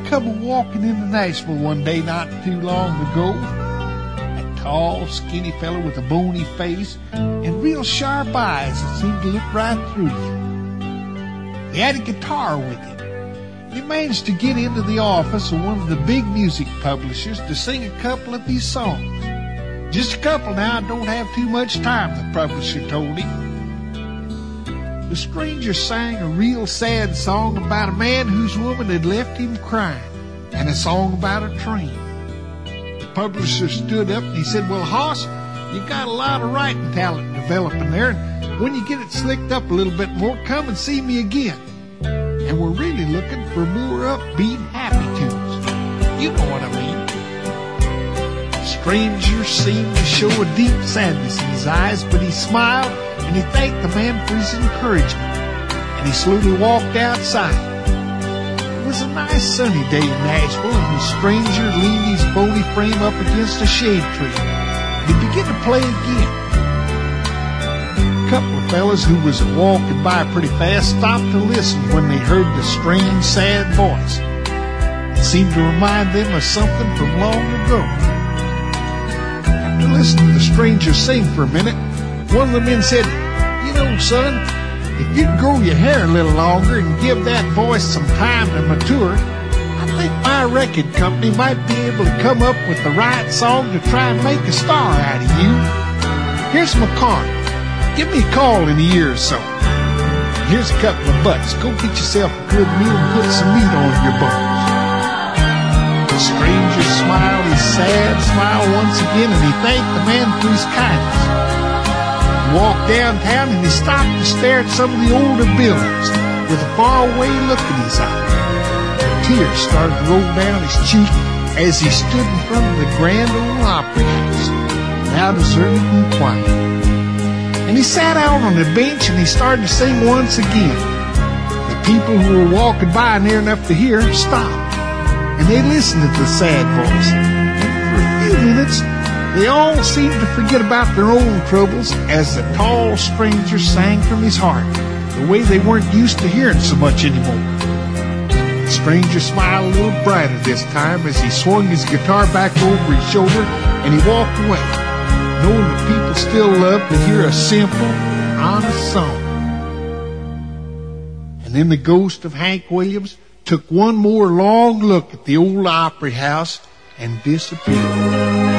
come walking into Nashville one day not too long ago. A tall, skinny fellow with a bony face and real sharp eyes that seemed to look right through you. He had a guitar with him. He managed to get into the office of one of the big music publishers to sing a couple of these songs. Just a couple now, I don't have too much time, the publisher told him. The stranger sang a real sad song about a man whose woman had left him crying, and a song about a train. The publisher stood up and he said, "Well, Hoss, you got a lot of writing talent developing there, and when you get it slicked up a little bit more, come and see me again. And we're really looking for more upbeat, happy tunes. You know what I mean." The stranger seemed to show a deep sadness in his eyes, but he smiled and he thanked the man for his encouragement, and he slowly walked outside. It was a nice sunny day in Nashville, and the stranger leaned his bony frame up against a shade tree, and he began to play again. A couple of fellas who was walking by pretty fast stopped to listen when they heard the strange, sad voice. It seemed to remind them of something from long ago. After listening to the stranger sing for a minute, one of the men said, "You know, son, if you'd grow your hair a little longer and give that voice some time to mature, I think my record company might be able to come up with the right song to try and make a star out of you. Here's my card. Give me a call in a year or so. Here's a couple of bucks. Go get yourself a good meal and put some meat on your bones." The stranger smiled his sad smile once again, and he thanked the man for his kindness. He walked downtown and he stopped to stare at some of the older buildings with a faraway look in his eye. Tears started to roll down his cheek as he stood in front of the Grand Ole Opry House, now deserted and quiet. And he sat out on the bench and he started to sing once again. The people who were walking by near enough to hear stopped, and they listened to the sad voice. And for a few minutes, they all seemed to forget about their own troubles as the tall stranger sang from his heart, the way they weren't used to hearing so much anymore. The stranger smiled a little brighter this time as he swung his guitar back over his shoulder and he walked away, knowing that people still love to hear a simple, honest song. And then the ghost of Hank Williams took one more long look at the old Opry House and disappeared.